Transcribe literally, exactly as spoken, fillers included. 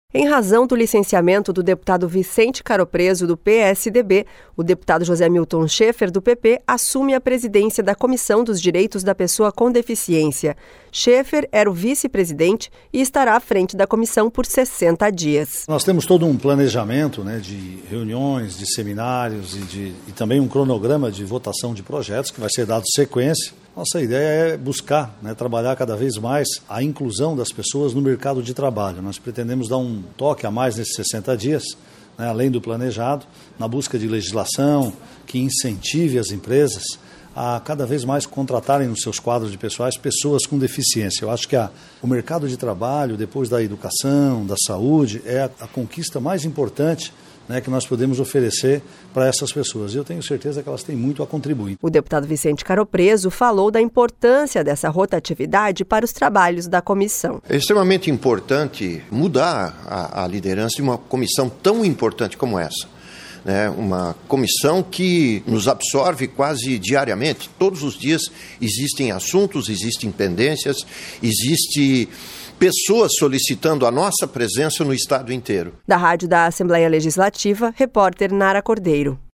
Em razão do licenciamento do deputado Vicente Caropreso, do P S D B, o deputado José Milton Schaefer, do P P, assume a presidência da Comissão dos Direitos da Pessoa com Deficiência. Schaefer era o vice-presidente e estará à frente da comissão por sessenta dias. Nós temos todo um planejamento, né, de reuniões, de seminários e, de, e também um cronograma de votação de projetos que vai ser dado sequência. Nossa ideia é buscar, né, trabalhar cada vez mais a inclusão das pessoas no mercado de trabalho. Nós pretendemos dar um toque a mais nesses sessenta dias, né, além do planejado, na busca de legislação que incentive as empresas a cada vez mais contratarem nos seus quadros de pessoais pessoas com deficiência. Eu acho que a, o mercado de trabalho, depois da educação, da saúde, é a, a conquista mais importante, né, que nós podemos oferecer para essas pessoas. E eu tenho certeza que elas têm muito a contribuir. O deputado Vicente Caropreso falou da importância dessa rotatividade para os trabalhos da comissão. É extremamente importante mudar a, a liderança de uma comissão tão importante como essa. Né? Uma comissão que nos absorve quase diariamente. Todos os dias existem assuntos, existem pendências, existe pessoas solicitando a nossa presença no estado inteiro. Da Rádio da Assembleia Legislativa, repórter Nara Cordeiro.